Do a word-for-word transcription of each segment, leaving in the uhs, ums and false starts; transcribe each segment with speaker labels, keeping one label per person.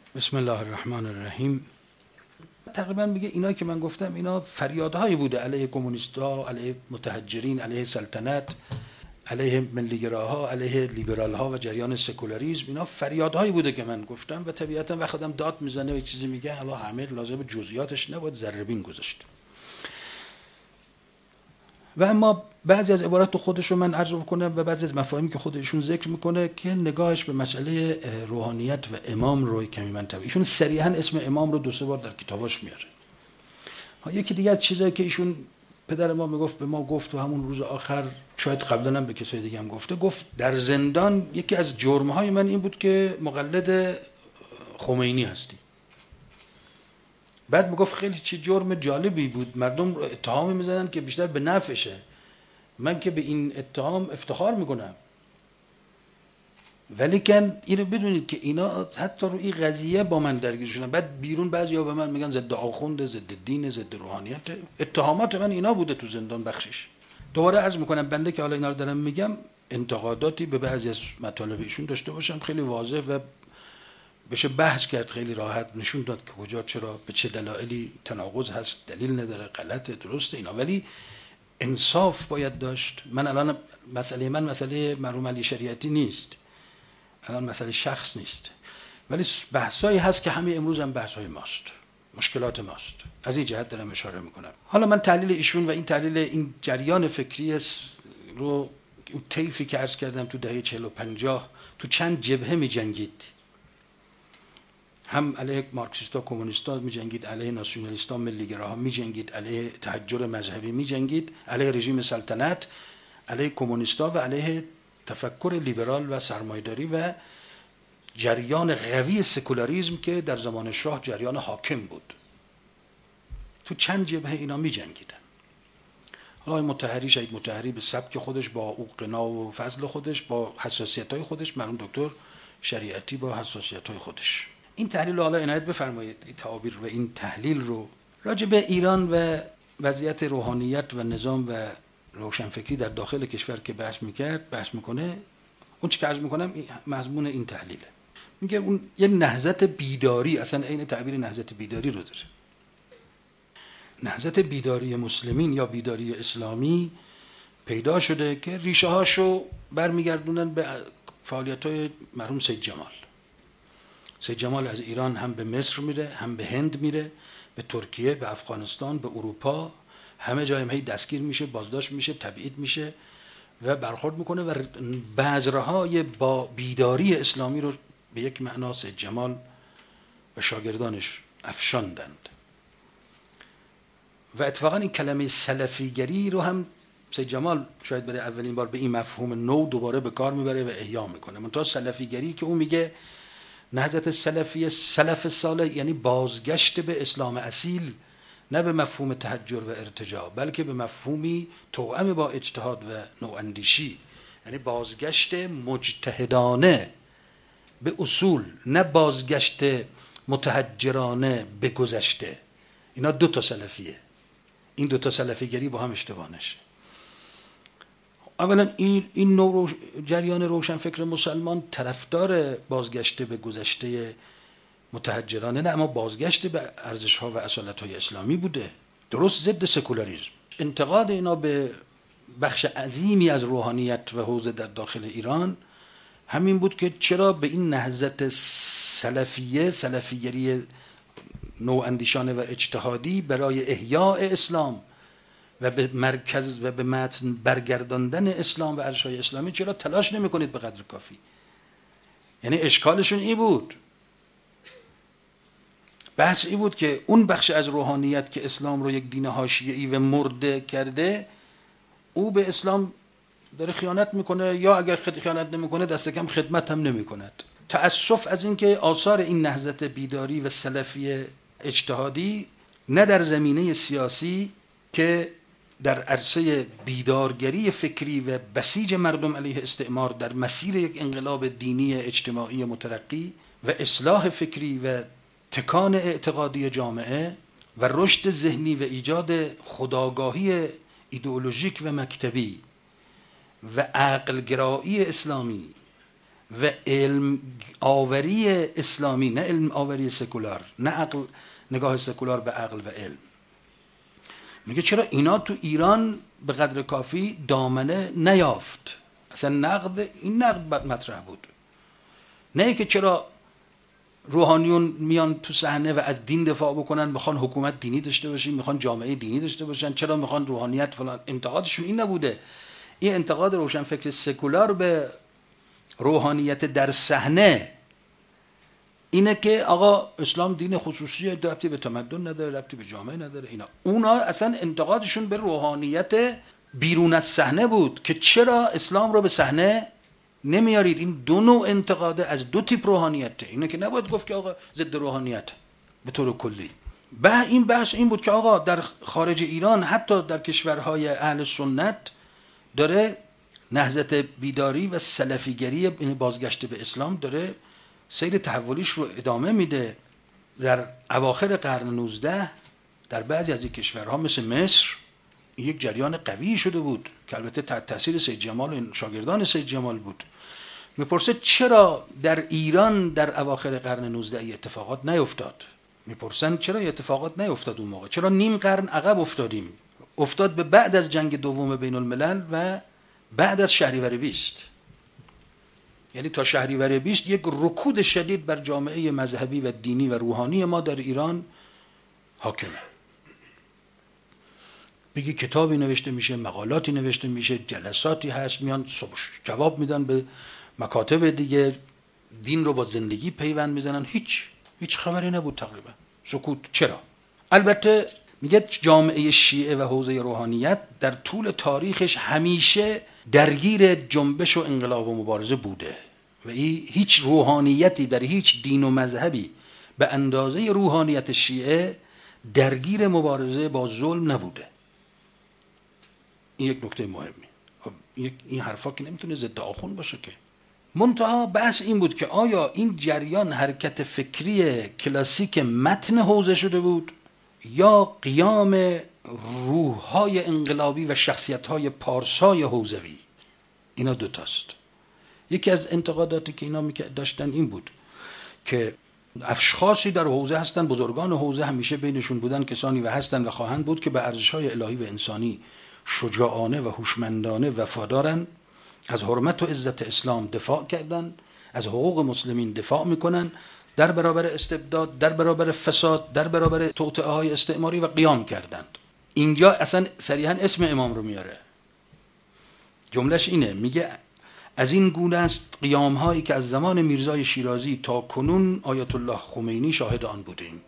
Speaker 1: بسم الله الرحمن الرحیم. تقریبا میگه اینا که من گفتم اینا فریادهایی بوده علیه کمونیست‌ها، علیه متحجرین، علیه سلطنت، علیه ملیگراها، علیه لیبرال‌ها و جریان سکولاریسم. اینا فریادهایی بوده که من گفتم و طبیعتا وقتی آدم داد میزنه و چیزی میگه حالا همه لازم به جزئیاتش نباید ذره بین گذاشت. و اما بعضی از عبارات خودش رو من عرض کنم و بعضی از مفاهیمی که خودشون ذکر میکنه که نگاهش به مسئله روحانیت و امام رو کمی منطبه. ایشون صریحا اسم امام رو دو سه بار در کتاباش میاره. یکی دیگه از چیزایی که ایشون پدر ما میگفت به ما گفت و همون روز آخر شاید قبلا هم به کسای دیگه هم گفته، گفت در زندان یکی از جرم‌های من این بود که مقلد خمینی هستی. بعد میگفت خیلی چه جرم جالبی بود، مردم اتهامی میزنن که بیشتر به نفعشه، من که به این اتهام افتخار میکنم. ولی کن اینو بدونید که اینا حتی رو این قضیه با من درگیر شدن. بعد بیرون بعضیا به من میگن ضد آخونده، ضد دین، ضد روحانیت. اتهامات من اینا بوده تو زندان بخشش. دوباره عرض میکنم بنده که حالا اینا رو دارم میگم انتقاداتی به بعضی از مطالب ایشون داشته باشم خیلی واضح و بشه بحث کرد، خیلی راحت نشون داد که کجا چرا به چه دلایلی تناقض هست، دلیل نداره، غلطه، درسته اینا. ولی انصاف باید داشت. من الان مسئله من مسئله مرحوم علی شریعتی نیست، الان مسئله شخص نیست، ولی بحثایی هست که همه امروز هم بحثای ماست، مشکلات ماست. از این جهت دارم اشاره میکنم. حالا من تحلیل ایشون و این تحلیل این جریان فکری رو، اون طیفی که عرض کردم تو دهه چهل و پنجاه تو چند جبهه می جنگید، هم علیه مارکسیستا کمونیستا می جنگید، علیه ناسیونالیستا ملیگراها می جنگید، علیه تحجر مذهبی می جنگید، علیه رژیم سلطنت، علیه کمونیستا و علیه تفکر لیبرال و سرمایه‌داری و جریان قوی سکولاریسم که در زمان شاه جریان حاکم بود. تو چند جبهه اینا می جنگیدن. حالا مطهری، شهید مطهری به سبک خودش با او قنا و فضل خودش، با حساسیت‌های خودش، مرحوم دکتر شریعتی با حساسیت‌های خودش. این تحلیل رو حالا عنایت بفرمایید، این تعابیر و این تحلیل رو راجع به ایران و وضعیت روحانیت و نظام و روشنفکری در داخل کشور که بحث میکرد بحث میکنه. اون چی که عرض میکنم مضمون این تحلیله. میگه اون یه نهضت بیداری، اصلا عین تعبیر نهضت بیداری رو داره. نهضت بیداری مسلمین یا بیداری اسلامی پیدا شده که ریشه هاشو برمیگردونن به فعالیت‌های مرحوم سید جمال. سید جمال از ایران هم به مصر میره، هم به هند میره، به ترکیه، به افغانستان، به اروپا، همه جای هی دستگیر میشه، بازداشت میشه، تبعید میشه و برخورد میکنه و بذرهای با بیداری اسلامی رو به یک معنا سید جمال و شاگردانش افشاندند. و اتفاقا این کلمه سلفیگری رو هم سید جمال شاید برای اولین بار به این مفهوم نو دوباره به کار میبره و احیا میکنه. منتها سلفیگری که اون میگه نهضت سلفی، سلف صالح، یعنی بازگشت به اسلام اصیل، نه به مفهوم تحجر و ارتجاع، بلکه به مفهومی توأم با اجتهاد و نواندیشی، یعنی بازگشت مجتهدانه به اصول، نه بازگشت متحجرانه به گذشته. اینا دو تا سلفیه. این دو تا سلفیگری با هم اشتباه نشه. اولا این این نوع جریان روشنفکر مسلمان طرفدار بازگشت به گذشته متحجرانه نه، اما بازگشت به ارزش‌ها و اصالت‌های اسلامی بوده، درست ضد سکولاریسم. انتقاد اینا به بخش عظیمی از روحانیت و حوزه در داخل ایران همین بود که چرا به این نهضت سلفیه، سلفیگری نواندیشانه و اجتهادی برای احیاء اسلام و به مرکز و به متن برگرداندن اسلام و ارزش‌های اسلامی چرا تلاش نمی‌کنید به قدر کافی؟ یعنی اشکالشون این بود، بحث این بود که اون بخش از روحانیت که اسلام رو یک دین حاشیه‌ای و مرده کرده، او به اسلام داره خیانت میکنه، یا اگر خیانت نمیکنه دست کم خدمت هم نمیکند. تأسف از این که آثار این نهضت بیداری و سلفی اجتهادی نه در زمینه سیاسی که در عرصه بیدارگری فکری و بسیج مردم علیه استعمار در مسیر یک انقلاب دینی اجتماعی مترقی و اصلاح فکری و تکان اعتقادی جامعه و رشد ذهنی و ایجاد خودآگاهی ایدئولوژیک و مکتبی و عقلگرایی اسلامی و علم آوری اسلامی، نه علم آوری سکولار، نه عقل، نگاه سکولار به عقل و علم. میگه چرا اینا تو ایران به قدر کافی دامنه نیافت؟ اصلا نقد این نقد مطرح بود، نه که چرا روحانیون میان تو صحنه و از دین دفاع بکنن، میخوان حکومت دینی داشته باشین، میخوان جامعه دینی داشته باشن، چرا میخوان روحانیت فلان. انتقادشون این نبوده. این انتقاد روشنفکر سکولار به روحانیت در صحنه اینه که آقا اسلام دین خصوصیه، ربطی به تمدن نداره، ربطی به جامعه نداره. اینا اونا اصلا انتقادشون به روحانیت بیرون از صحنه بود که چرا اسلام رو به صحنه نمیارید. این دو نوع انتقاده از دو تیپ روحانیته. اینه که نباید گفت که آقا ضد روحانیت به طور کلی. به این بحث این بود که آقا در خارج ایران، حتی در کشورهای اهل سنت، داره نهضت بیداری و سلفیگری، این بازگشت به اسلام، داره سیر تحولیش رو ادامه میده. در اواخر قرن نوزده در بعضی از این کشورها مثل مصر یک جریان قوی شده بود که البته تحت تاثیر سید جمال و شاگردان سید جمال بود. میپرسه چرا در ایران در اواخر قرن نوزده ای اتفاقات نیفتاد؟ میپرسن چرا اتفاقات نیفتاد اون موقع؟ چرا نیم قرن عقب افتادیم؟ افتاد به بعد از جنگ دوم بین الملل و بعد از شهریور بیست. یعنی تا شهریور بیست یک رکود شدید بر جامعه مذهبی و دینی و روحانی ما در ایران حاکمه. بگی کتابی نوشته میشه، مقالاتی نوشته میشه، جلساتی هست، میان جواب میدن به مکاتب دیگه، دین رو با زندگی پیوند میزنن. هیچ هیچ خبری نبود تقریبا، سکوت. چرا؟ البته میگه جامعه شیعه و حوزه روحانیت در طول تاریخش همیشه درگیر جنبش و انقلاب و مبارزه بوده و این هیچ روحانیتی در هیچ دین و مذهبی به اندازه روحانیت شیعه درگیر مبارزه با ظلم نبوده. این یک نکته مهمی. خب این حرفا که نمیتونه ضد آخوند باشه که. منتها بحث این بود که آیا این جریان حرکت فکری کلاسیک متن حوزه شده بود یا قیام روح‌های انقلابی و شخصیت‌های پارسای حوزوی؟ اینا دوتاست. یکی از انتقاداتی که اینا داشتن این بود که اشخاصی در حوزه هستن، بزرگان حوزه همیشه بینشون بودن کسانی و هستن و خواهند بود که به ارزش‌های الهی و انسانی شجاعانه و هوشمندانه وفادارن، از حرمت و عزت اسلام دفاع کردن، از حقوق مسلمین دفاع میکنن، در برابر استبداد، در برابر فساد، در برابر توطئه‌های استعماری و قیام کردند. اینجا اصلا صریحا اسم امام رو میاره. جملهش اینه، میگه از این گونه است قیام هایی که از زمان میرزای شیرازی تا کنون آیت الله خمینی شاهد آن بودیم.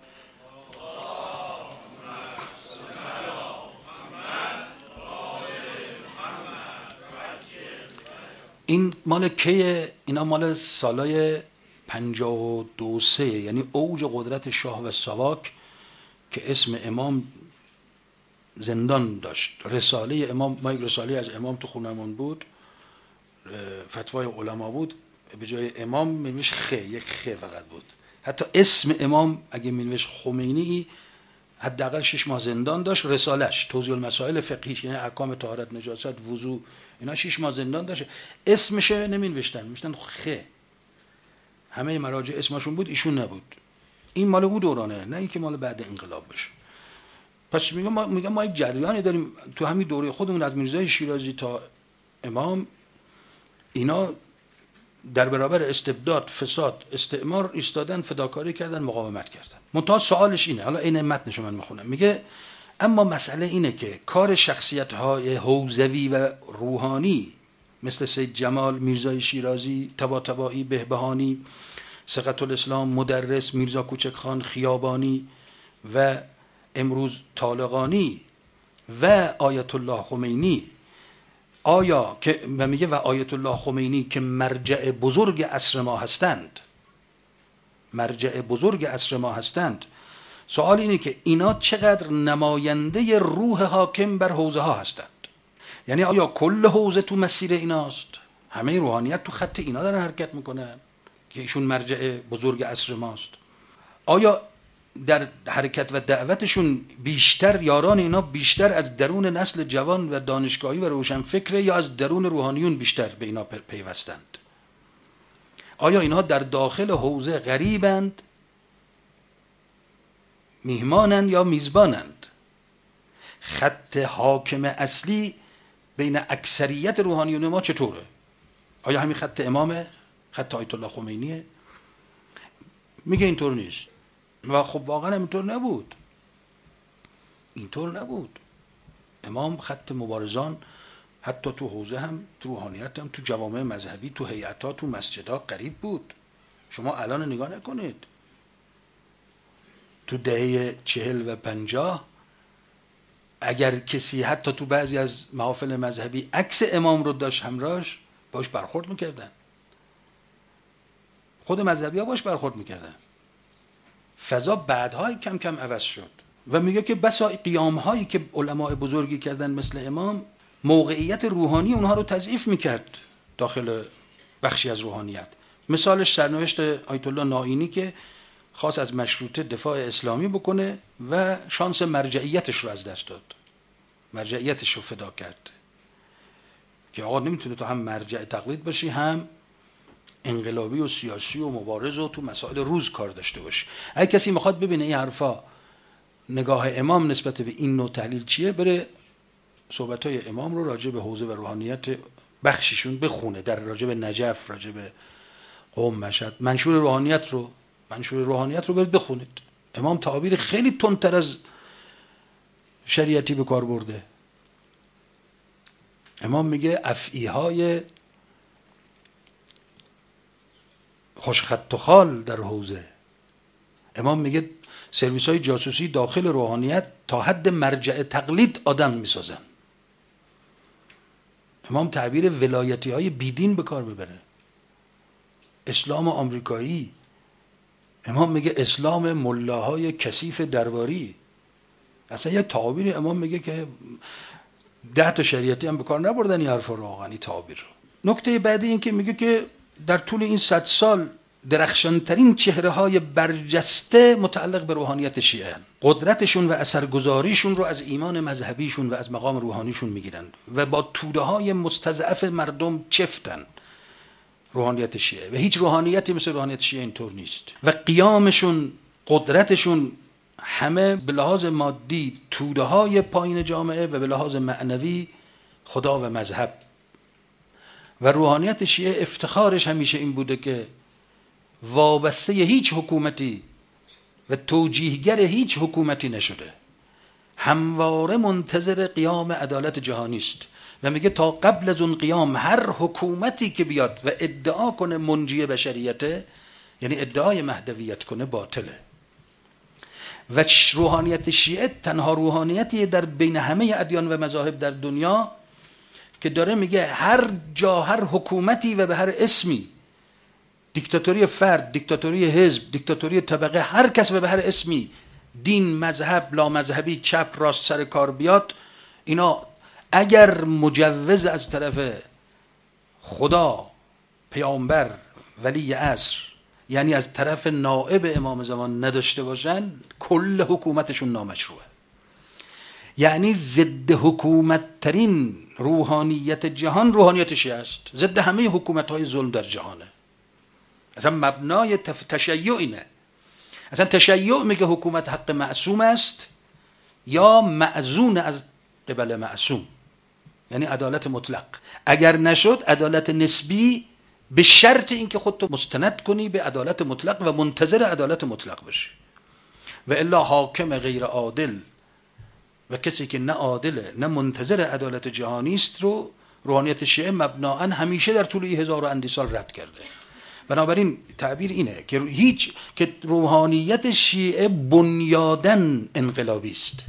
Speaker 1: این مال کیه؟ اینا مال سالای پنجاه و دو سه، یعنی اوج قدرت شاه و ساواک که اسم امام زندان داشت. رساله امام، ما یک رساله از امام تو خونمون بود، فتوای علما بود، به جای امام می‌نوشت خ، یک خ فقط بود. حتی اسم امام اگه می‌نوشت خمینی حداقل شش ماه زندان داشت. رسالش توضیح المسائل فقهیش، یعنی احکام طهارت، نجاست، وضو، اینا شش ماه زندان داشت. اسمش نمی‌نوشتن، می‌نوشتن خ. همه مراجع اسمشون بود، ایشون نبود. این مال اون دورانه، نه اینکه مال بعد انقلاب بشه. پس میگم ما میگم ما یک جریانی داریم تو همین دوره خودمون، از میرزای شیرازی تا امام، اینا در برابر استبداد، فساد، استعمار ایستادن، فداکاری کردن، مقاومت کردن. منتها سوالش اینه، حالا این متنش من میخونم، میگه اما مسئله اینه که کار شخصیت‌های حوزوی و روحانی مثل سید جمال، میرزای شیرازی، طباطبایی، بهبهانی، ثقة الاسلام، مدرس، میرزا کوچکخان، خیابانی و امروز طالقانی و آیت الله خمینی، آیا که و میگه و آیت الله خمینی که مرجع بزرگ عصر ما هستند، مرجع بزرگ عصر ما هستند، سوال اینه که اینا چقدر نماینده روح حاکم بر حوزه ها هستند؟ یعنی آیا کل حوزه تو مسیر ایناست؟ همه روحانیت تو خط اینا دارن حرکت میکنن که ایشون مرجع بزرگ عصر ماست؟ آیا در حرکت و دعوتشون بیشتر یاران اینا بیشتر از درون نسل جوان و دانشگاهی و روشنفکر یا از درون روحانیون بیشتر به اینا پیوستند؟ آیا اینها در داخل حوزه غریبند، میهمانند یا میزبانند؟ خط حاکم اصلی بین اکثریت روحانیون ما چطوره؟ آیا همین خط امامه؟ خط آیت الله خمینیه؟ میگه اینطور نیست و خب واقعا اینطور نبود. اینطور نبود. امام خط مبارزان حتی تو حوزه هم، تو روحانیت هم، تو جوامع مذهبی، تو هیئت‌ها، تو مسجدها قریب بود. شما الان نگاه نکنید. تو دهه چهل و پنجاه اگر کسی حتی تو بعضی از محافل مذهبی عکس امام رو داشت همراهش، باش برخورد میکردن. خود مذهبی ها باش برخورد میکردن. فضا بعدهای کم کم عوض شد و میگه که بسا قیام هایی که علماء بزرگی کردن مثل امام، موقعیت روحانی اونها رو تضعیف میکرد داخل بخشی از روحانیت. مثالش سرنوشت آیت الله نائینی که خواست از مشروطه دفاع اسلامی بکنه و شانس مرجعیتش رو از دست داد. مرجعیتش رو فدا کرد که آقا نمیتونه تو هم مرجع تقلید باشی، هم انقلابی و سیاسی و مبارز و تو مسائل روز کار داشته باشی. اگه کسی میخواد ببینه این حرفا نگاه امام نسبت به این نوع تحلیل چیه، بره صحبت‌های امام رو راجع به حوزه و روحانیت بخشیشون بخونه، در راجع به نجف، راجع به قم، مشهد، منشور روحانیت رو منشور روحانیت رو برید بخونید. امام تعابیر خیلی تندتر از شریعتی به کار برده. امام میگه افعی‌های خوش خط و خال در حوزه. امام میگه سرویس های جاسوسی داخل روحانیت تا حد مرجع تقلید آدم میسازن. امام تعبیر ولایتی های بیدین به کار میبره. اسلام آمریکایی. امام میگه اسلام ملاهای کثیف درباری. اصلا یه تعبیر امام میگه که ده تا شریعتی هم به کار نبردن این حرف رو، واقعا این تعبیر رو. نکته بعدی این که میگه که در طول این صد سال درخشانترین چهره های برجسته متعلق به روحانیت شیعه هستند. قدرتشون و اثرگذاریشون رو از ایمان مذهبیشون و از مقام روحانیشون میگیرند و با توده های مستضعف مردم چفتن روحانیت شیعه. و هیچ روحانیتی مثل روحانیت شیعه اینطور نیست. و قیامشون، قدرتشون همه به لحاظ مادی توده های پایین جامعه و به لحاظ معنوی خدا و مذهب. و روحانیت شیعه افتخارش همیشه این بوده که وابسته هیچ حکومتی و توجیهگر هیچ حکومتی نشده، همواره منتظر قیام عدالت جهانی است و میگه تا قبل از اون قیام هر حکومتی که بیاد و ادعا کنه منجی بشریته، یعنی ادعای مهدویت کنه، باطله. و روحانیت شیعه تنها روحانیتی در بین همه ادیان و مذاهب در دنیا که داره میگه هر جا، هر حکومتی و به هر اسمی، دیکتاتوری فرد، دیکتاتوری حزب، دیکتاتوری طبقه، هر کس و به هر اسمی، دین، مذهب، لامذهبی، چپ، راست سر کار بیاد، اینا اگر مجوز از طرف خدا، پیامبر، ولی عصر، یعنی از طرف نائب امام زمان نداشته باشن، کل حکومتشون نامشروعه. یعنی ضد حکومت ترین روحانیت جهان روحانیت شیعه است. ضد همه حکومت های ظلم در جهانه. اصلا مبنای تشیع اینه. اصلا تشیع میگه حکومت حق معصوم است یا معزون از قبل معصوم، یعنی عدالت مطلق. اگر نشد عدالت نسبی، به شرط اینکه خودتو مستند کنی به عدالت مطلق و منتظر عدالت مطلق بشی. و الا حاکم غیر عادل و کسی که نه عادله نه منتظر عدالت جهانی است رو روحانیت شیعه مبنااً همیشه در طول هزار و اندی سال رد کرده. بنابراین تعبیر اینه که هیچ که روحانیت شیعه بنیادن انقلابی است.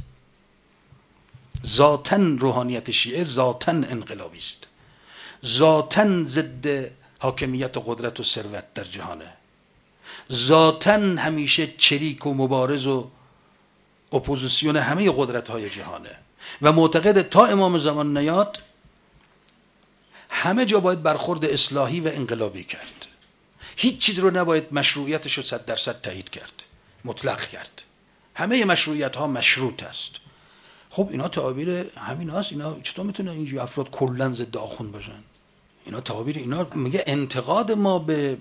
Speaker 1: ذاتاً روحانیت شیعه ذاتاً انقلابی است. ذاتاً ضد حاکمیت و قدرت و ثروت در جهانه. ذاتاً همیشه چریک و مبارز و اپوزیسیون همه قدرت‌های جهانه و معتقد تا امام زمان نیاد همه جا باید برخورد اصلاحی و انقلابی کرد. هیچ چیز رو نباید مشروعیتش رو صد درصد تایید کرد، مطلق کرد. همه مشروعیت ها مشروط است. خب اینا تعابیر همین هاست. اینا چطور میتونه اینجوری افراد کلن ضد آخوند باشن؟ اینا تعابیر اینا. میگه انتقاد ما به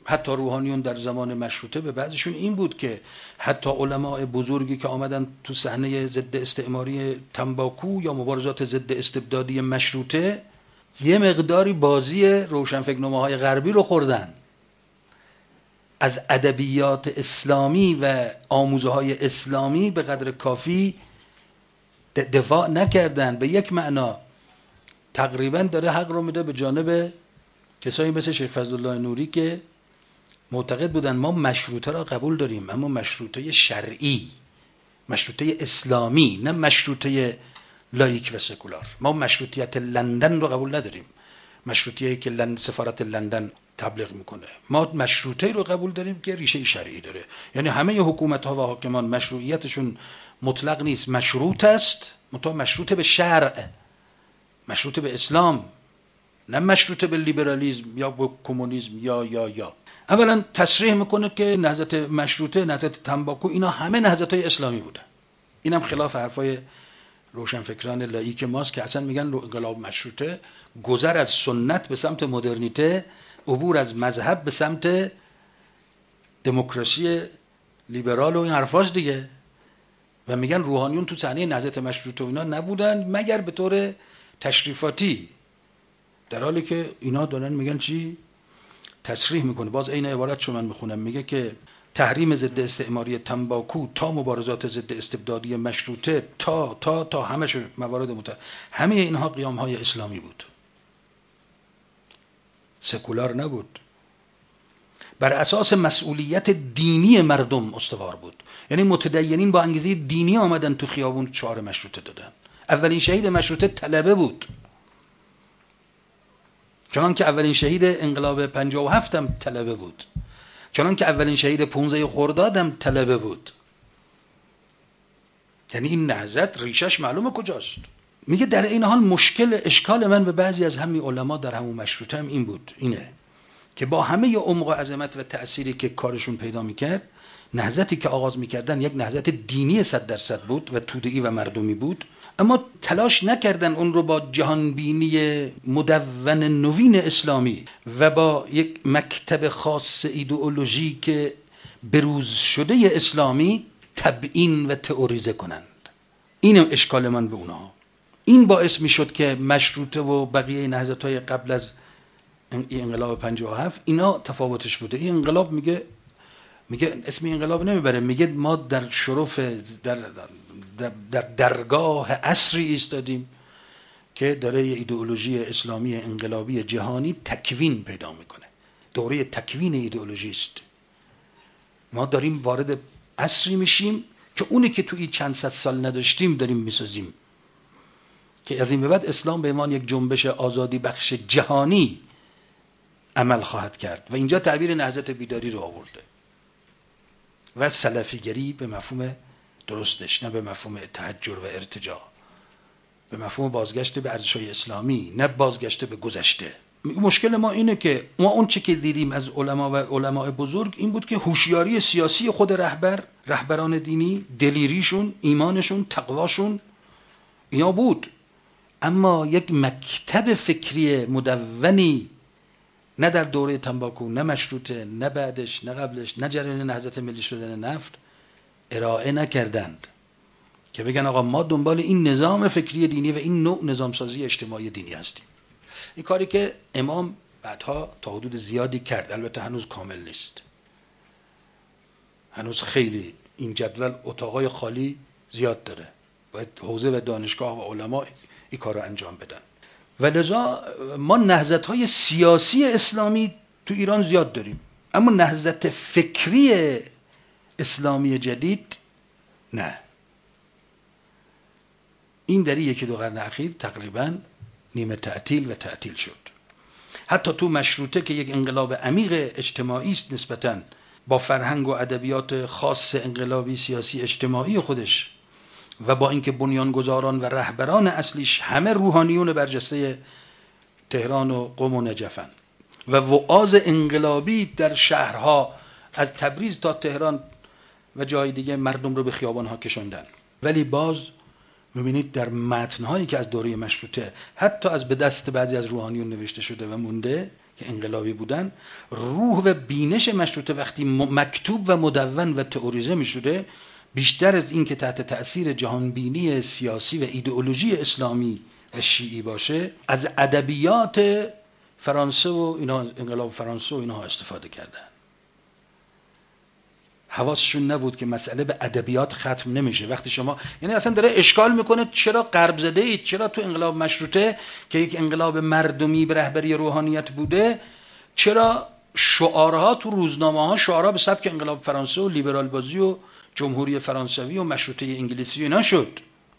Speaker 1: حتی روحانیون در زمان مشروطه به بعضشون این بود که حتی علماء بزرگی که آمدن تو صحنه ضد استعماری تنباکو یا مبارزات ضد استبدادی مشروطه یه مقداری بازی روشنفکرنماهای غربی رو خوردن، از ادبیات اسلامی و آموزه های اسلامی به قدر کافی دفاع نکردن. به یک معنا تقریبا داره حق رو میده به جانب کسایی مثل شیخ فضلالله نوری که معتقد بودن ما مشروطه را قبول داریم، اما مشروطه شرعی، مشروطه اسلامی، نه مشروطه لایک و سکولار. ما مشروطیت لندن رو قبول نداریم، مشروطیتی که لند سفارت لندن تبلیغ میکنه. ما مشروطه رو قبول داریم که ریشه شرعی داره. یعنی همه حکومت ها و حاکمان مشروعیتشون مطلق نیست، مشروط است، منتها مشروط به شرع، مشروط به اسلام، نه مشروط به لیبرالیسم یا به کمونیسم یا یا یا اولا تصریح میکنه که نهضت مشروطه، نهضت تنباکو، اینا همه نهضت‌های اسلامی بودن. اینم خلاف حرفای روشنفکران لاییک ماست که اصلا میگن انقلاب مشروطه گذر از سنت به سمت مدرنیته، عبور از مذهب به سمت دموکراسی لیبرال و این حرفاست دیگه. و میگن روحانیون تو صحنه نهضت مشروطه و اینا نبودن مگر به طور تشریفاتی، در حالی که اینا دارن میگن چی؟ تصریح میکنه. باز این عبارت شو من میخونم، میگه که تحریم ضد استعماری تنباکو تا مبارزات ضد استبدادی مشروطه تا تا تا همش موارد مت همه اینها قیام های اسلامی بود، سکولار نبود، بر اساس مسئولیت دینی مردم استوار بود. یعنی متدینین با انگیزه دینی آمدن تو خیابون شعار مشروطه دادن. اولین شهید مشروطه طلبه بود، چنان که اولین شهید انقلاب پنجاه و هفت هم طلبه بود، چنان که اولین شهید پانزده خرداد هم طلبه بود. یعنی این نهضت ریشش معلومه کجاست. میگه در این حال مشکل اشکال من به بعضی از همین علما در همون مشروطه هم این بود، اینه که با همه عمق و عظمت و تأثیری که کارشون پیدا میکرد، نهضتی که آغاز میکردن یک نهضت دینی صد درصد بود و توده‌ای و مردمی بود، اما تلاش نکردن اون رو با جهانبینی مدون نوین اسلامی و با یک مکتب خاص ایدئولوژی که بروز شده اسلامی تبیین و تئوریزه کنند. این اشکال من به اونها. این باعث می شد که مشروطه و بقیه نهضت‌های قبل از انقلاب پنجاه و هفت اینا تفاوتش بوده. این انقلاب میگه میگه اسم انقلاب نمیبره، میگه ما در شرف در در, در درگاه عصری ایستادیم که داره یه ایدئولوژی اسلامی انقلابی جهانی تکوین پیدا میکنه. دوره تکوین ایدئولوژی است. ما داریم وارد عصری میشیم که اونی که توی چند صد سال نداشتیم داریم میسازیم، که از این به بعد اسلام به عنوان یک جنبش آزادی بخش جهانی عمل خواهد کرد. و اینجا تعبیر نهضت بیداری رو آورده و سلفیگری به مفهوم درستش، نه به مفهوم تحجر و ارتجاع، به مفهوم بازگشت به ارزش‌های اسلامی، نه بازگشت به گذشته. مشکل ما اینه که ما اون چه که دیدیم از علما و علماء بزرگ این بود که هوشیاری سیاسی خود رهبر، رهبران دینی، دلیریشون، ایمانشون، تقواشون اینا بود، اما یک مکتب فکری مدونی نه در دوره تنباکو، نه مشروطه، نه بعدش، نه قبلش، نه جریان نهضت ملی شدن نفت ارائه نکردند که بگن آقا ما دنبال این نظام فکری دینی و این نوع نظامسازی اجتماعی دینی هستیم. این کاری که امام بعدها تا حدود زیادی کرد، البته هنوز کامل نیست، هنوز خیلی این جدول اتاقای خالی زیاد داره، باید حوزه و دانشگاه و علما این کار رو انجام بدن. و لذا ما نهضت‌های سیاسی اسلامی تو ایران زیاد داریم، اما نهضت فکری اسلامی جدید نه. این در یکی دو قرن اخیر تقریبا نیمه تعطیل و تعطیل شد. حتی تو مشروطه که یک انقلاب عمیق اجتماعی است نسبتاً با فرهنگ و ادبیات خاص انقلابی سیاسی اجتماعی خودش و با اینکه بنیانگذاران و رهبران اصلیش همه روحانیون برجسته تهران و قم و نجفن و وعاظ انقلابی در شهرها از تبریز تا تهران و جای دیگه مردم رو به خیابانها کشوندن، ولی باز میبینید در متنهایی که از دوره مشروطه حتی از به دست بعضی از روحانیون نوشته شده و مونده که انقلابی بودن، روح و بینش مشروطه وقتی مکتوب و مدون و تئوریزه می شده، بیشتر از این که تحت تأثیر جهانبینی سیاسی و ایدئولوژی اسلامی و شیعی باشه، از ادبیات فرانسه و اینا، انقلاب فرانسه و اینها استفاده کردن. حواسشون نبود که مسئله به ادبیات ختم نمیشه. وقتی شما، یعنی اصلا داره اشکال میکنه چرا غرب زده اید، چرا تو انقلاب مشروطه که یک انقلاب مردمی به رهبری روحانیت بوده، چرا شعارها تو روزنامه ها شعارها به سبک انقلاب فرانسه و لیبرال بازی و جمهوری فرانسوی و مشروطه انگلیسی و اینا شد؟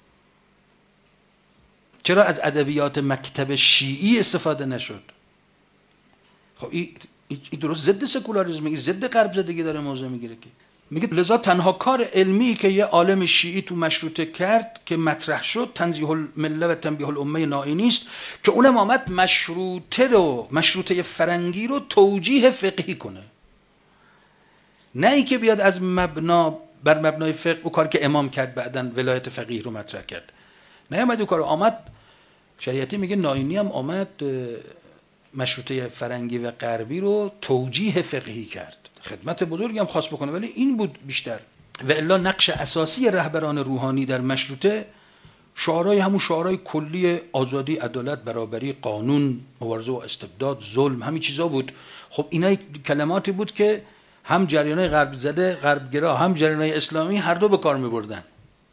Speaker 1: چرا از ادبیات مکتب شیعی استفاده نشد؟ خب این این درست ضد سکولاریسم، این ضد غرب زدگی داره موضوع میگیره که میگه لذا تنها کار علمی که یه عالم شیعی تو مشروطه کرد که مطرح شد، تنزیه المله و تنبیه الامه نائینی است که اونم آمد مشروطه رو، مشروطه فرنگی رو توجیه فقهی کنه، نه ای که بیاد از مبنا بر مبنای فقه او کار که امام کرد بعدن ولایت فقیه رو مطرح کرد. نه اومد او کار، آمد شریعتی میگه نائینی هم آمد مشروطه فرنگی و غربی رو توجیه فقهی کرد، خدمت بزرگی هم خواست بکنه، ولی این بود بیشتر. و الا نقش اساسی رهبران روحانی در مشروطه شعارهای همون شعارهای کلی آزادی، عدالت، برابری، قانون، مبارزه و استبداد، ظلم، همین چیزا بود. خب اینا کلماتی بود که هم جریانهای غرب زده، غربگرا، هم جریانهای اسلامی هر دو به کار می‌بردن.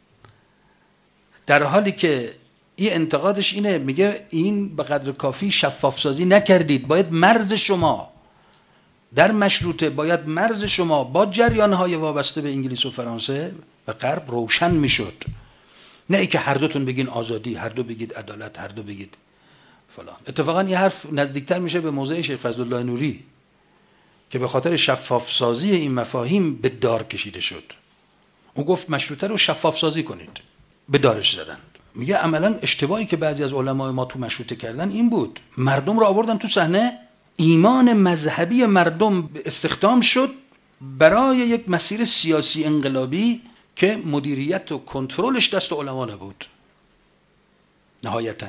Speaker 1: در حالی که این انتقادش اینه، میگه این به قدر کافی شفاف سازی نکردید، باید مرز شما در مشروطه، باید مرز شما با جریانهای وابسته به انگلیس و فرانسه و غرب روشن میشد، نه ای که هر دوتون بگین آزادی، هر دو بگید عدالت، هر دو بگید فلان. اتفاقا این حرف نزدیکتر میشه به موضع شیخ فضل الله نوری که به خاطر شفاف سازی این مفاهیم به دار کشیده شد. اون گفت مشروطه رو شفاف سازی کنید، به دارش زدن. میگه عملا اشتباهی که بعضی از علمای ما تو مشروطه کردن این بود، مردم رو آوردن تو صحنه، ایمان مذهبی مردم استخدام شد برای یک مسیر سیاسی انقلابی که مدیریت و کنترلش دست علما نبود. نهایتا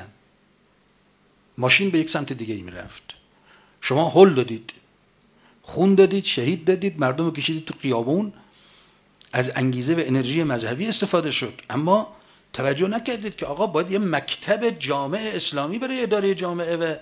Speaker 1: ماشین به یک سمت دیگه ای میرفت، شما هل دادید، خون دادید، شهید دادید، مردم رو کشیدید تو خیابون، از انگیزه و انرژی مذهبی استفاده شد، اما توجه نکردید که آقا باید یه مکتب جامع اسلامی برای اداره جامعه و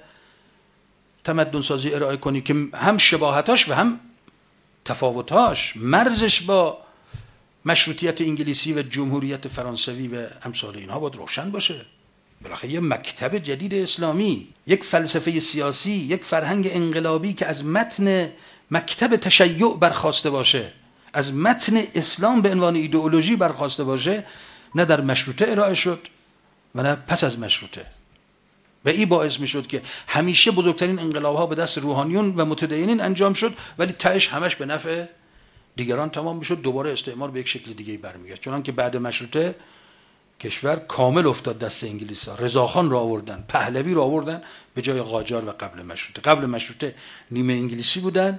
Speaker 1: تمدن سازی ارائه کنی که هم شباهتاش و هم تفاوتاش، مرزش با مشروطیت انگلیسی و جمهوریت فرانسوی و امثال اینها باید روشن باشه. بالاخره یه مکتب جدید اسلامی، یک فلسفه سیاسی، یک فرهنگ انقلابی که از متن مکتب تشیع برخواسته باشه، از متن اسلام به عنوان ایدئولوژی برخواسته باشه، نه در مشروطه ارائه شد و نه پس از مشروطه. و این باعث می شد که همیشه بزرگترین انقلاب ها به دست روحانیون و متدینین انجام شد، ولی تهش همش به نفع دیگران تمام می شد، دوباره استعمار به یک شکل دیگه برمیگشت. چون که بعد مشروطه کشور کامل افتاد دست انگلیس ها، رضاخان را آوردن، پهلوی را آوردن به جای قاجار. و قبل مشروطه قبل مشروطه نیمه انگلیسی بودن،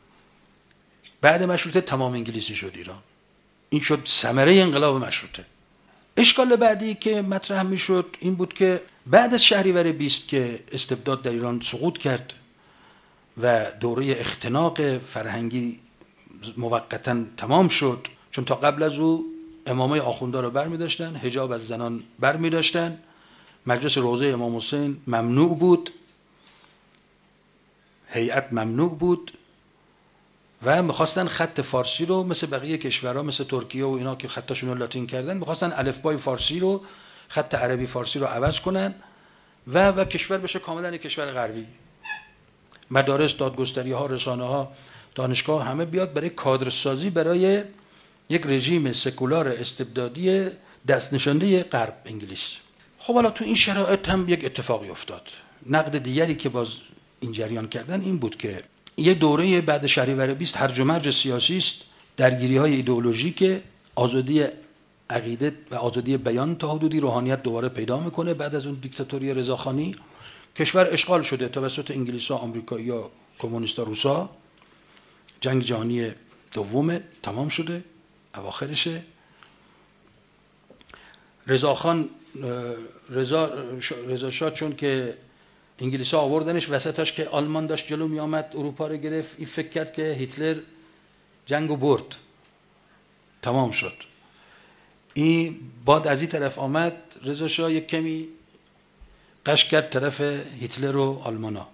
Speaker 1: بعد مشروطه تمام انگلیسی شد ایران. این شد ثمره انقلاب مشروطه. اشکال بعدی که مطرح میشد این بود که بعد از شهریور بیست که استبداد در ایران سقوط کرد و دوره اختناق فرهنگی موقتا تمام شد، چون تا قبل از او امامه آخوندا رو برمی داشتن، حجاب از زنان برمی داشتن، مجلس روضه امام حسین ممنوع بود، هیئت ممنوع بود و میخواستن خط فارسی رو مثل بقیه کشورها، مثل ترکیه و اینا که خطشون رو لاتین کردن، میخواستن الفبای فارسی رو، خط عربی فارسی رو عوض کنن و و کشور بشه کاملا کشور غربی. مدارس، دادگستری ها، رسانه ها، دانشگاه همه بیاد برای کادرسازی برای یک رژیم سکولار استبدادی دست نشانده غرب انگلیس. خب حالا تو این شرایط هم یک اتفاقی افتاد. نقد دیگری که باز این جریان کردن این بود که یه دوره بعد شهریور بیست هرج و مرج سیاسی است، درگیری های ایدئولوژیک، آزادی عقیده و آزادی بیان تا حدودی روحانیت دوباره پیدا میکنه بعد از اون دیکتاتوری رضاخانی. کشور اشغال شده توسط انگلیس‌ها، آمریکایی‌ها، کمونیست‌ها، روس‌ها. جنگ جهانی دوم تمام شده، اواخرشه. رضاخان رضا رضا شاه چون که انگلیس‌ها آوردنش وسطش که آلمان داشت جلو می آمد اروپا رو گرفت، این فکر کرد که هیتلر جنگو برد، تمام شد. این بعد از این طرف آمد رضا شاه یک کمی قش کرد طرف هیتلر و آلمانا،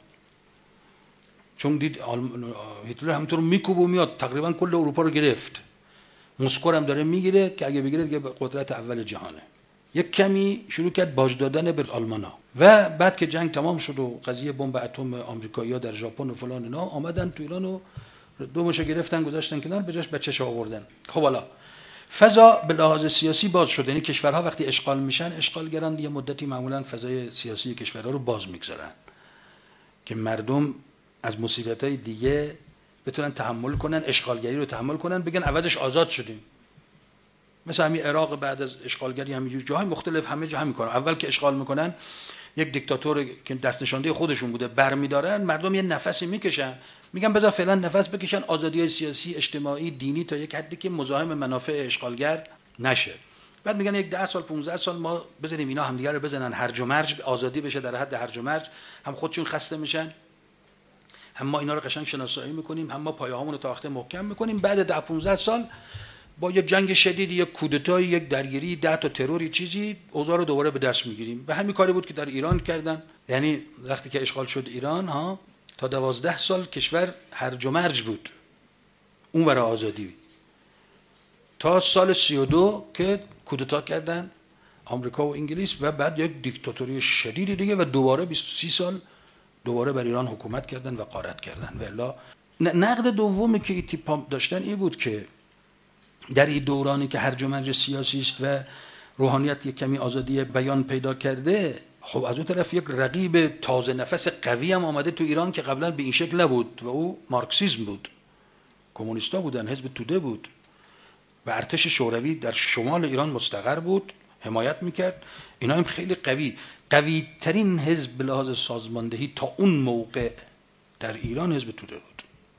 Speaker 1: چون دید آلم... هیتلر همینطور میکوب و میاد تقریبا کل اروپا رو گرفت، مسکو هم داره میگیره که اگه بگیره دیگه قدرت اول جهانه. یک کمی شروع کرد باج دادن به آلمانا و بعد که جنگ تمام شد و قضیه بمب اتم آمریکایی‌ها در ژاپن و فلان اینا، آمدن تو ایران و دو مشه گرفتن گذاشتن کنار، به جاش بچه‌ش آوردن. خب حالا فضا به لحاظ سیاسی باز شد، یعنی کشورها وقتی اشغال میشن، اشغالگران یه مدتی معمولا فضای سیاسی کشورها رو باز میگذارن که مردم از مصیبت‌های دیگه بتونن تحمل کنن، اشغالگری رو تحمل کنن، بگن عوضش آزاد شدیم. مثلا همین عراق بعد از اشغالگری همینجور جاهای مختلف همه جا همین کارن. اول که اشغال میکنن یک دیکتاتور که دست نشانده خودشون بوده برمیدارن، مردم یه نفسی میکشن، میگن بذار فعلا نفس بکشن، آزادی‌های سیاسی، اجتماعی، دینی تا یک حدی که مزاحم منافع اشغالگر نشه. بعد میگن یک ده سال پانزده سال ما بذاریم اینا همدیگه رو بزنن، هرج و مرج آزادی بشه در حد هرج و مرج، هم خودشون خسته میشن، هم ما اینا رو قشنگ شناسایی میکنیم، هم ما پایه‌هامون رو تا وقت محکم میکنیم. بعد ده پانزده سال با یک جنگ شدید، یک کودتای، یک درگیری، ده تا تروری چیزی، اوضاع رو دوباره به دست میگیریم. و همین کاری بود که در ایران کردن. یعنی وقتی که اشغال شد ایران ها، تا دوازده سال کشور هرج و مرج بود، اون ور آزادی، تا سال سی و دو که کودتا کردن آمریکا و انگلیس و بعد یک دیکتاتوری شدیدی دیگه و دوباره بیست و سه سال دوباره بر ایران حکومت کردن و غارت کردن. والا نقد دومی که ایتیپا داشتن این بود که در این دورانی که هرج و مرج سیاسی است و روحانیت یک کمی آزادی بیان پیدا کرده، خب از اون طرف یک رقیب تازه نفس قوی هم آمده تو ایران که قبلا به این شکل نبود و او مارکسیسم بود. کمونیستا بودن، حزب توده بود و ارتش شوروی در شمال ایران مستقر بود، حمایت میکرد. اینا هم خیلی قوی، قوی ترین حزب به لحاظ سازماندهی تا اون موقع در ایران حزب توده بود.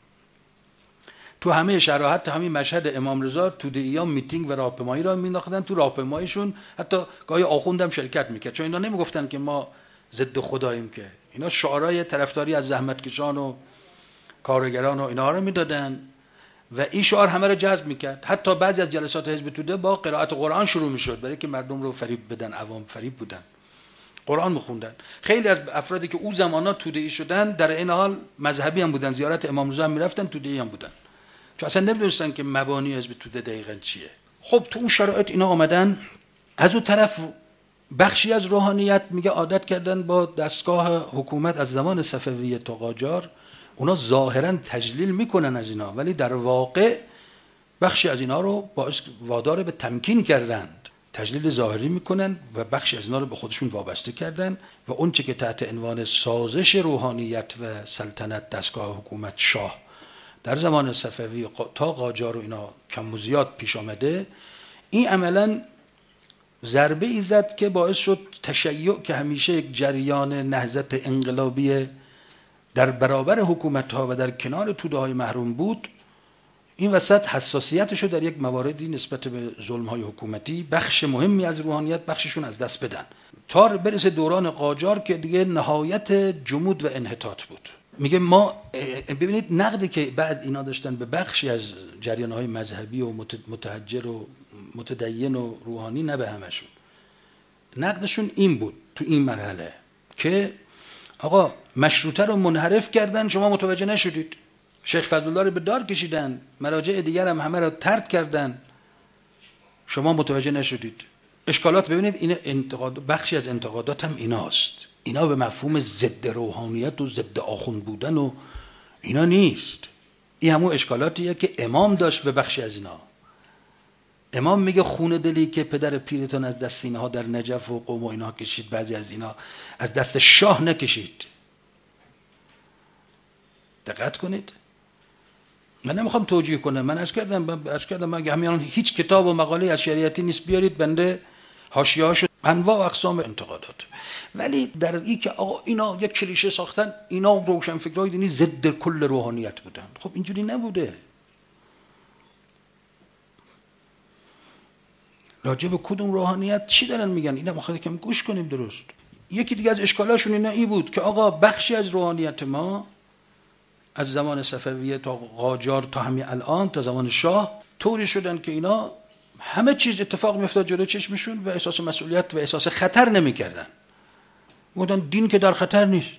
Speaker 1: تو همه شرایط، تو همین مشهد امام رضا توده‌ای‌ها میتینگ و راهپیمایی را می‌انداختن، تو راهپیماییشون حتی گاهی آخوندم شرکت میکرد، چون اینا نمیگفتن که ما ضد خداییم، که اینا شعارهای طرفداری از زحمتکشان و کارگران و اینا رو میدادن و این شعار همه رو جذب میکرد. حتی بعضی از جلسات حزب توده با قرائت قرآن شروع میشد، برای که مردم رو فریب بدن، عوام فریب بودن، قرآن میخوندن. خیلی از افرادی که او زمانا توده‌ای شدن در این حال مذهبی هم بودن، زیارت امام رضا هم میرفتن، توده‌ای هم بودن، چون اصلا نمیدونستن که مبانی حزب توده دقیقاً چیه. خب تو اون شرایط اینا آمدن. از اون طرف بخشی از روحانیت میگه عادت کردن با دستگاه حکومت از زمان صفویه تا قاجار، اونا ظاهراً تجلیل میکنن از اینا، ولی در واقع بخشی از اینا رو باعث وادار به تمکین کردند، تجلیل ظاهری میکنن و بخشی از اینا رو به خودشون وابسته کردن و اون چه که تحت عنوان سازش روحانیت و سلطنت، دستگاه حکومت، شاه در زمان صفوی تا قاجار و اینا کم و زیاد پیش آمده، این عملاً ضربه ای زد که باعث شد تشیع که همیشه یک جریان نهضت انقلابی در برابر حکومت ها و در کنار توده های محروم بود، این وسط حساسیتشو در یک مواردی نسبت به ظلم های حکومتی بخش مهمی از روحانیت بخششون از دست بدن، تا برسه دوران قاجار که دیگه نهایت جمود و انحطاط بود. میگه ما ببینید نقدی که بعد اینا داشتن به بخشی از جریان های مذهبی و متحجر و متدین و روحانی، نه به همشون، نقدشون این بود تو این مرحله که آقا مشروطه رو منحرف کردن، شما متوجه نشدید، شیخ فضلالله رو به دار کشیدن، مراجع دیگر هم همه رو طرد کردن، شما متوجه نشدید. اشکالات ببینید، این انتقاد، بخشی از انتقادات هم ایناست، اینا به مفهوم ضد روحانیت و ضد آخوند بودن و اینا نیست. این همون اشکالاتیه که امام داشت به بخشی از اینا. امام میگه خون دلی که پدر پیرتان از دست اینها در نجف و قم و اینا کشید، بعضی از اینا از دست شاه نکشید. دقت کنید، من نمیخوام توجیه کنم، من عرض کردم عرض کردم اگه همین هیچ کتاب و مقاله از شریعتی نیست بیارید، بنده حاشیه‌هاشو انواع و اقسام انتقادات. ولی در این که آقا اینا یک کلیشه ساختن، اینا روشنفکرای دینی ضد کل روحانیت بودن، خب اینجوری نبوده. راجع به کدوم روحانیت چی دارن میگن؟ اینا ما خیلی کم گوش کنیم درست. یکی دیگه از اشکالاشون اینا ای بود که آقا بخشی از روحانیت ما از زمان صفویه تا قاجار تا همین الان تا زمان شاه طوری شدن که اینا همه چیز اتفاق میافتاد جلوی چشمشون و احساس مسئولیت و احساس خطر نمیکردن. گفتن دین که در خطر نیست،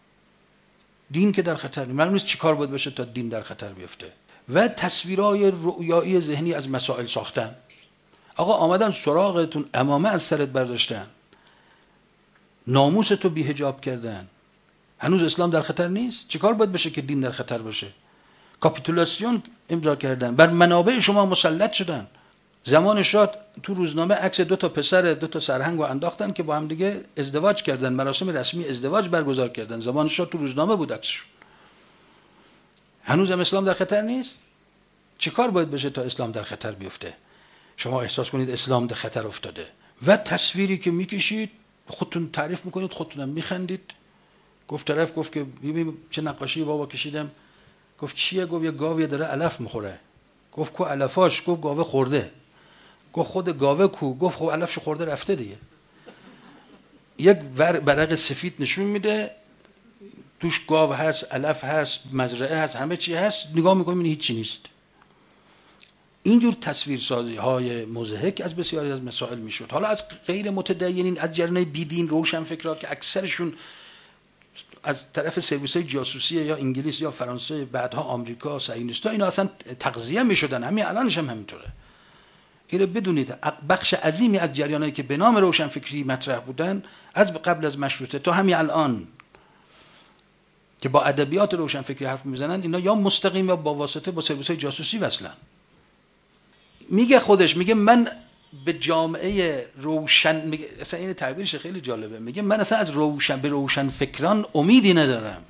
Speaker 1: دین که در خطر نیست، معلوم نیست چی کار باید بشه تا دین در خطر بیفته. و تصویرهای رؤیایی ذهنی از مسائل ساختن. آقا آمدن سراغتون، عمامه از سرت برداشتن، ناموستو بی‌حجاب کردن، هنوز اسلام در خطر نیست؟ چی کار باید بشه که دین در خطر باشه؟ کاپیتولاسیون امضا کردن، بر منابع شما مسلط شدن. زمان شاه تو روزنامه عکس دو تا پسر دو تا سرهنگو انداختن که با هم دیگه ازدواج کردن، مراسم رسمی ازدواج برگزار کردن. زمان شاه تو روزنامه بود عکسشون. هنوز هم اسلام در خطر نیست؟ چی کار باید بشه تا اسلام در خطر بیفته؟ شما احساس کنید اسلام در خطر افتاده و تصویری که میکشید خودتون تعریف میکنید، خودتونم میخندید. گفت طرف گفت که ببین چه نقاشی بابا کشیدم. گفت چیه؟ گفت یه گاوی داره علف میخوره. گفت کو علفاش؟ گفت گاوه خورده. گفت خود گاوه کو؟ گفت خب علفش خورده رفته دیگه. یک برق سفید نشون میده، توش گاو هست، علف هست، مزرعه هست، همه چی هست. نگاه میکنیم این هیچی نیست. اینجور تصویرسازی های مضحک از بسیاری از مسائل میشد. حالا از غیر متدینین، از جریان‌های بیدین، روشنفکرها که اکثرشون از طرف سرویس‌های جاسوسی یا انگلیس یا فرانسه، بعدها آمریکا، صهیونیست‌ها، اینا اصلا تغذیه میشدن. همین الانش هم همینطوره. اینو بدونید بخش عظیمی از جریانایی که به نام روشنفکری مطرح بودن از قبل از مشروطه تا همین الان که با ادبیات روشنفکری حرف میزنن، اینا یا مستقیم یا با واسطه با سرویس‌های جاسوسی وصلن. میگه خودش، میگه من به جامعه روشن، میگه اصلا این تعبیرش خیلی جالبه، میگه من اصلا از روشن به روشن فکران امیدی ندارم.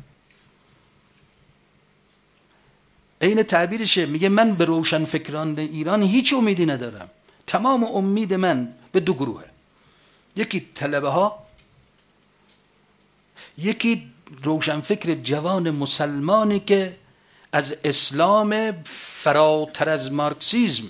Speaker 1: این تعبیرشه، میگه من به روشن فکران ایران هیچ امیدی ندارم. تمام امید من به دو گروهه، یکی طلبه ها، یکی روشنفکر جوان مسلمانی که از اسلام فراتر از مارکسیسم،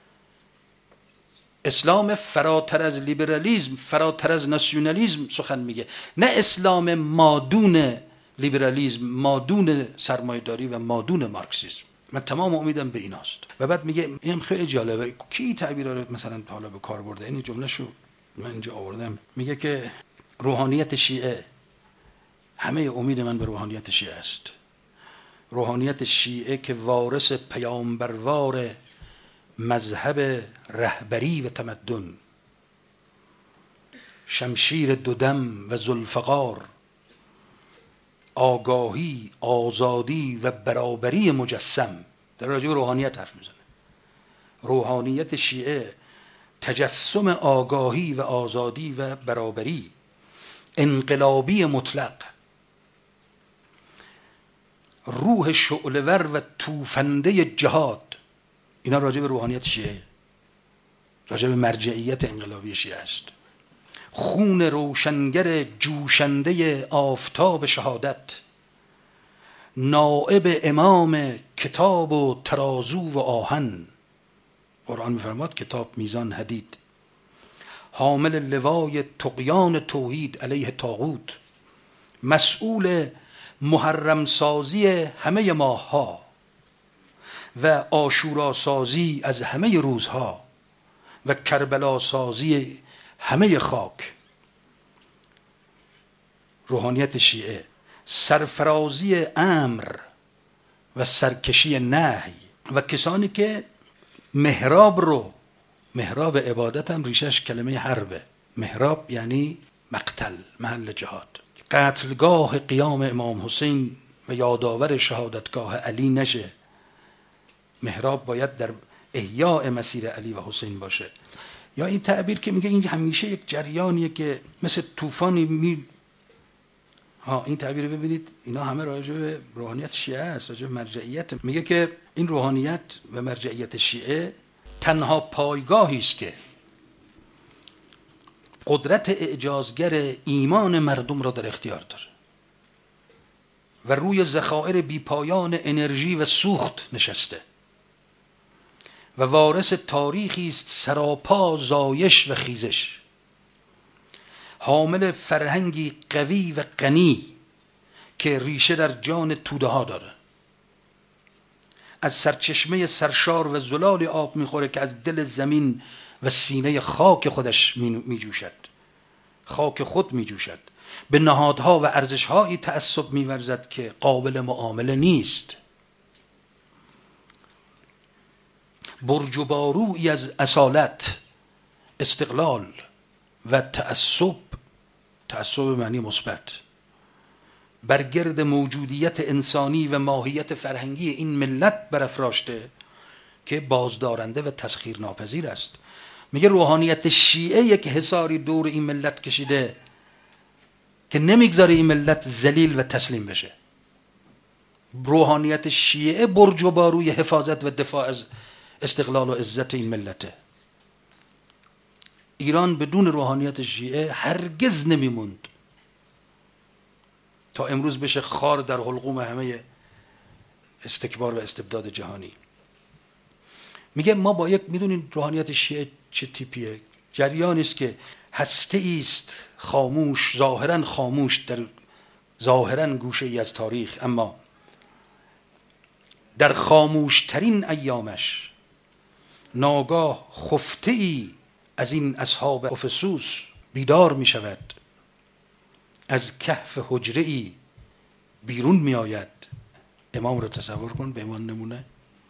Speaker 1: اسلام فراتر از لیبرالیسم، فراتر از ناسیونالیسم سخن میگه، نه اسلام مادون لیبرالیسم، مادون سرمایه‌داری و مادون مارکسیسم. من تمام امیدم به ایناست. و بعد میگه اینم خیلی جالبه، کی تعبیرا رو مثلا حالا به کار برده، این جملهشو من اینجا آوردم. میگه که روحانیت شیعه، همه امید من به روحانیت شیعه است. روحانیت شیعه که وارث پیامبروار مذهب رهبری و تمدن، شمشیر دودم و ذوالفقار، آگاهی، آزادی و برابری مجسم، در راجع به روحانیت حرف میزنه. روحانیت شیعه تجسم آگاهی و آزادی و برابری، انقلابی مطلق، روح شعله‌ور و توفنده جهاد. اینا راجع به روحانیت شیعه، راجع به مرجعیت انقلابی شیعه است. خون روشنگر جوشنده آفتاب شهادت، نائب امام کتاب و ترازو و آهن. قرآن می‌فرماد کتاب، میزان، حدید. حامل لوای طغیان توحید علیه طاغوت، مسئول محرم سازی همه ماه‌ها و عاشورا سازی از همه روزها و کربلا سازی همه خاک. روحانیت شیعه سرفرازی امر و سرکشی نهی و کسانی که محراب رو، محراب عبادت هم ریشش کلمه حربه، محراب یعنی مقتل، محل جهاد، قتلگاه قیام امام حسین و یادآور شهادتگاه علی نشه. محراب باید در احیاء مسیر علی و حسین باشه. یا این تعبیر که میگه این همیشه یک جریانیه که مثل طوفانی می ها این تعبیر ببینید، اینا همه راجع به روحانیت شیعه است، راجع به مرجعیت. میگه که این روحانیت و مرجعیت شیعه تنها پایگاهی است که قدرت اعجازگر ایمان مردم را در اختیار داره و روی ذخایر بیپایان انرژی و سوخت نشسته و وارث تاریخی است سراپا زایش و خیزش. حامل فرهنگی قوی و غنی که ریشه در جان توده ها داره، از سرچشمه سرشار و زلال آب میخوره که از دل زمین و سینه خاک خودش میجوشد، خاک خود میجوشد، به نهادها و ارزشهایی تعصب میورزد که قابل معامله نیست. برج و بارویی از اصالت، استقلال و تعصب، تعصب معنی مثبت، بر گرد موجودیت انسانی و ماهیت فرهنگی این ملت برافراشته که بازدارنده و تسخیر ناپذیر است. میگه روحانیت شیعه یک حصاری دور این ملت کشیده که نمیگذاره این ملت ذلیل و تسلیم بشه. روحانیت شیعه برج و باروی حفاظت و دفاع از استقلال و عزت این ملته. ایران بدون روحانیت شیعه هرگز نمیموند تا امروز بشه خار در حلقوم همه استکبار و استبداد جهانی. میگه ما با یک، میدونین روحانیت شیعه چه تیپیه؟ جریانی است که هسته است خاموش، ظاهرا خاموش در ظاهرا گوشه ای از تاریخ، اما در خاموش ترین ایامش ناگاه خفته ای از این اصحاب افسوس بیدار می شود، از کهف حجره ای بیرون می آید. امام رو تصور کن به عنوان نمونه.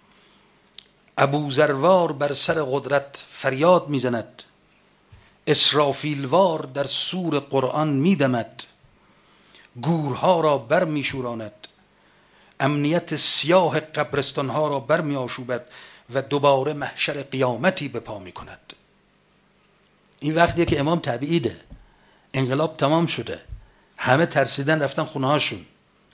Speaker 1: ابوذروار بر سر قدرت فریاد می زند، اسرافیلوار در سور قرآن می دمد، گورها را بر می شوراند، امنیت سیاه قبرستانها را بر می آشوبد و دوباره محشر قیامتی به پا می کند. این وقتیه که امام تبعیده، انقلاب تمام شده، همه ترسیدن رفتن خونه هاشون.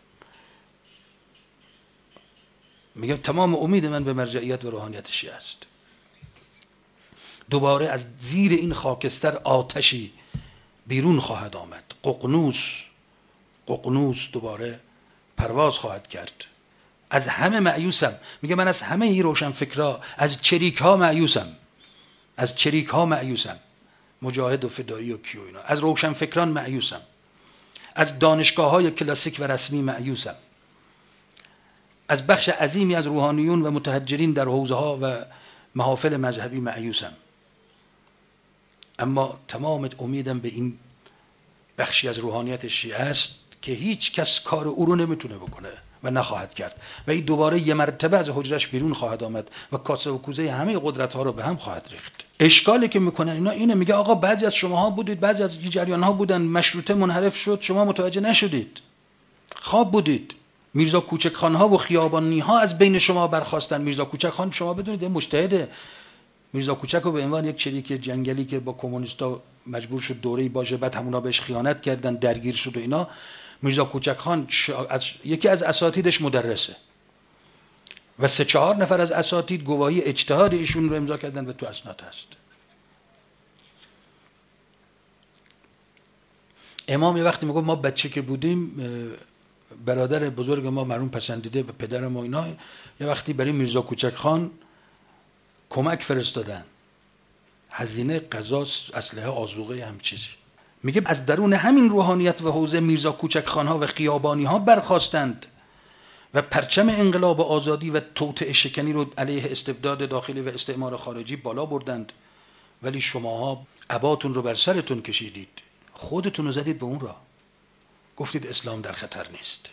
Speaker 1: میگم تمام امید من به مرجعیت و روحانیت شیعه است. دوباره از زیر این خاکستر آتشی بیرون خواهد آمد. ققنوس ققنوس دوباره پرواز خواهد کرد. از همه مایوسم. میگه من از همه این روشن فکرها، از چریک ها مایوسم، از چریک ها مایوسم، مجاهد و فدایی و کیو اینا، از روشن فکران مایوسم، از دانشگاه های کلاسیک و رسمی مایوسم، از بخش عظیمی از روحانیون و متحجرین در حوزه ها و محافل مذهبی مایوسم. اما تمام امیدم به این بخشی از روحانیت شیعه است که هیچ کس کار او رو نمیتونه بکنه و نخواهد کرد و این دوباره یه مرتبه از حجرش بیرون خواهد آمد و کاسه و کوزه همه قدرت ها رو به هم خواهد ریخت. اشکالی که میکنن اینا اینه، میگه آقا بعضی از شماها بودید، بعضی از جریان ها بودن، مشروطه منحرف شد، شما متوجه نشدید، خواب بودید. میرزا کوچک خان ها و خیابانی ها از بین شما برخاستن. میرزا کوچک خان شما بدونید مجتهده. میرزا کوچک رو به عنوان یک چریک جنگلی که با کمونیستا مجبور شد دوره‌ای باشه، بعد همونا بهش خیانت کردن، درگیر شد و اینا. میرزا کوچک خان از یکی از اساتیدش مدرسه و سه چهار نفر از اساتید گواهی اجتهاد ایشون رو امضا کردن و تو اسناد هست. امام یه وقتی میگه ما بچه که بودیم برادر بزرگ ما مرحوم پسندیده و پدر ما اینا یه وقتی برای میرزا کوچک خان کمک فرستادن، هزینه غذا، اسلحه، آذوقه، هم چیزی. میگه از درون همین روحانیت و حوزه میرزا کوچک خانها و خیابانی ها برخاستند و پرچم انقلاب و آزادی و توطئه شکنی رو علیه استبداد داخلی و استعمار خارجی بالا بردند. ولی شماها عباتون رو بر سرتون کشیدید، خودتون رو زدید به اون راه، گفتید اسلام در خطر نیست.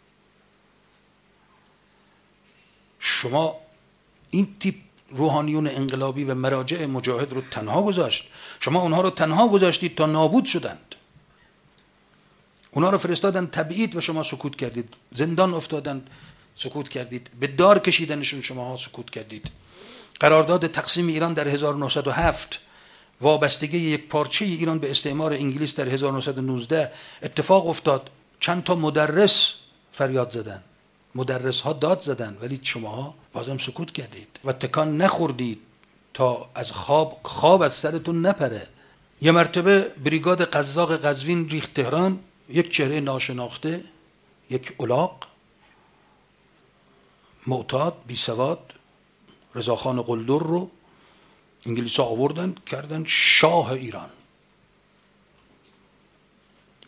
Speaker 1: شما این تیپ روحانیون انقلابی و مراجع مجاهد رو تنها گذاشت. شما اونها رو تنها گذاشتید تا نابود شدند. اونها رو فرستادن تبعید و شما سکوت کردید. زندان افتادند، سکوت کردید. به دار کشیدنشون شماها سکوت کردید. قرارداد تقسیم ایران در هزار و نهصد و هفت، وابستگی یک پارچه ایران به استعمار انگلیس در هزار و نهصد و نوزده اتفاق افتاد. چند تا مدرس فریاد زدن، مدرس ها داد زدن، ولی شماها بازم سکوت کردید و تکان نخوردید تا از خواب خواب از سرتون نپره. یه مرتبه بریگاد قزاق قزوین ریخت تهران، یک چهره ناشناخته، یک الاغ معتاد بی سواد، رضاخان قلدر رو انگلیس ها آوردن کردن شاه ایران.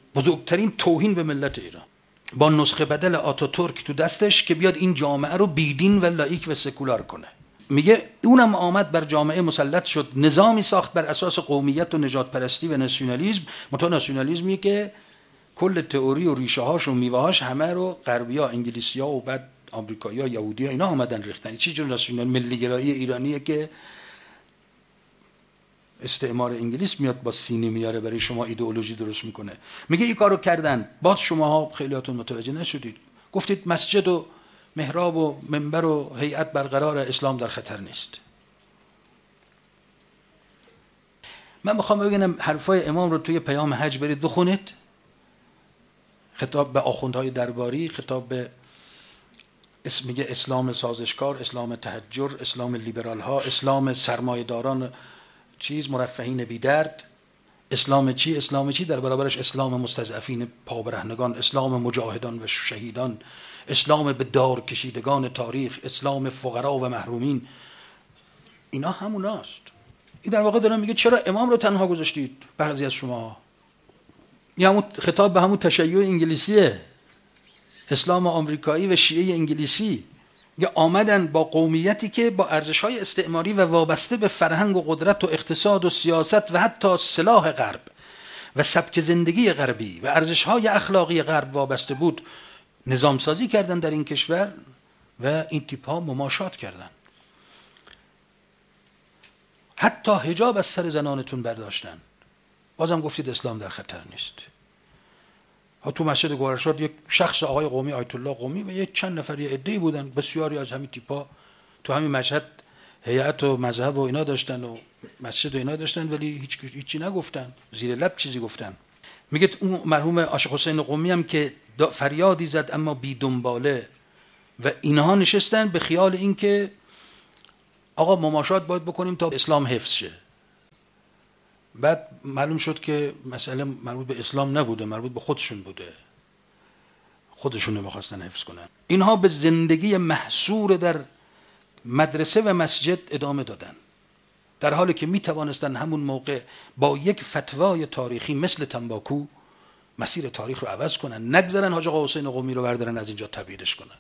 Speaker 1: بزرگترین توهین به ملت ایران، با نسخه بدل آتاتورک تو دستش که بیاد این جامعه رو بیدین و لایک و سکولار کنه. میگه اونم آمد بر جامعه مسلط شد، نظامی ساخت بر اساس قومیت و نجات پرستی و ناسیونالیسم. متو ناسیونالیسمی که کل تئوری و ریشه هاش و میوه هاش همه رو غربیا، انگلیسیا و بعد آمریکایی‌ها، یهودی‌ها اینا آمدن ریختن. چی جور ناسیونال ملی‌گرایی ایرانیه که استعمار انگلیس میاد با سینی میاره برای شما ایدئولوژی درست میکنه. میگه این کارو کردن، باز شماها خیلیاتون متوجه نشدید، گفتید مسجد و محراب و منبر و هیئت برقرار، اسلام در خطر نیست. من میخوام بگم حرفای امام رو توی پیام حج برید بخونید، خطاب به آخوندهای درباری، خطاب به اسم، میگه اسلام سازشکار، اسلام تحجر، اسلام لیبرال ها، اسلام سرمایه‌داران چیز مرفهین بی درد، اسلام چی؟ اسلام چی؟ در برابرش اسلام مستضعفین پابرهنگان، اسلام مجاهدان و شهیدان، اسلام به دار کشیدگان تاریخ، اسلام فقرا و محرومین. اینا هموناست. این در واقع دارم میگه چرا امام رو تنها گذاشتید بعضی از شما؟ یا همون خطاب به همون تشیع انگلیسیه، اسلام آمریکایی و شیعه انگلیسی. یا آمدن با قومیتی که با ارزش‌های استعماری و وابسته به فرهنگ و قدرت و اقتصاد و سیاست و حتی سلاح غرب و سبک زندگی غربی و ارزش‌های اخلاقی غرب وابسته بود، نظام سازی کردن در این کشور و این تیپ‌ها مماشات کردن. حتی حجاب از سر زنانتون برداشتن. بازم گفتید اسلام در خطر نیست. ها تو مسجد گوهرشاد یک شخص آقای قومی، آیت الله قومی و یک چند نفر یه عده‌ای بودن، بسیاری از همین تیپا تو همین مشهد هیئت و مذهب و اینا داشتن و مسجد و اینا داشتن، ولی هیچ هیچی نگفتن، زیر لب چیزی گفتن. میگه اون مرحوم عاشق حسین قومی هم که فریادی زد اما بی دنباله و اینها نشستن به خیال این که آقا مماشات باید بکنیم تا اسلام حفظ شه. بعد معلوم شد که مسئله مربوط به اسلام نبوده، مربوط به خودشون بوده، خودشون رو می‌خواستن حفظ کنن. اینها به زندگی محصور در مدرسه و مسجد ادامه دادن، در حالی که میتوانستن همون موقع با یک فتوای تاریخی مثل تنباکو مسیر تاریخ رو عوض کنن، نگذارن حاج آقا حسین قمی رو بردارن از اینجا تبعیدش کنن،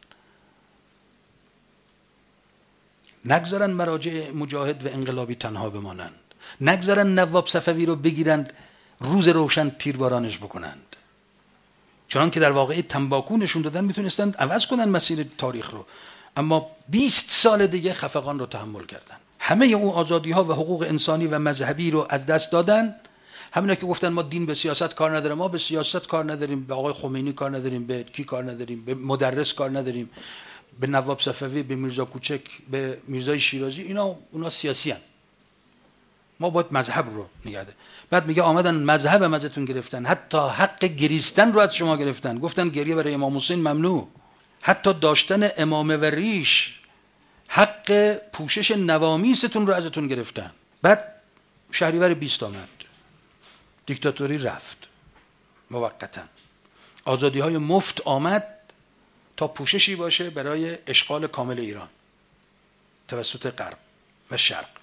Speaker 1: نگذارن مراجع مجاهد و انقلابی تنها بمانند، نگذارن نواب صفوی رو بگیرند روز روشن تیربارانش بکنند. چون که در واقع تنباکو نشون دادن میتونستند عوض کنن مسیر تاریخ رو، اما بیست سال دیگه خفقان رو تحمل کردن. همه اون آزادی ها و حقوق انسانی و مذهبی رو از دست دادن. همینا که گفتن ما دین به سیاست کار نداره، ما به سیاست کار نداریم، به آقای خمینی کار نداریم، به کی کار نداریم، به مدرس کار نداریم، به نواب صفوی، به میرزا کوچک، به میرزای شیرازی، اینا اونا سیاسی هستند. ما باید مذهب رو نگه داریم. بعد میگه آمدن مذهب هم ازتون گرفتن، حتی حق گریستن رو از شما گرفتن، گفتن گریه برای امام حسین ممنوع، حتی داشتن امامه و ریش، حق پوشش نوامیستون رو ازتون گرفتن. بعد شهریور بیست آمد، دیکتاتوری رفت موقتا، آزادی های مفت آمد تا پوششی باشه برای اشغال کامل ایران توسط غرب و شرق.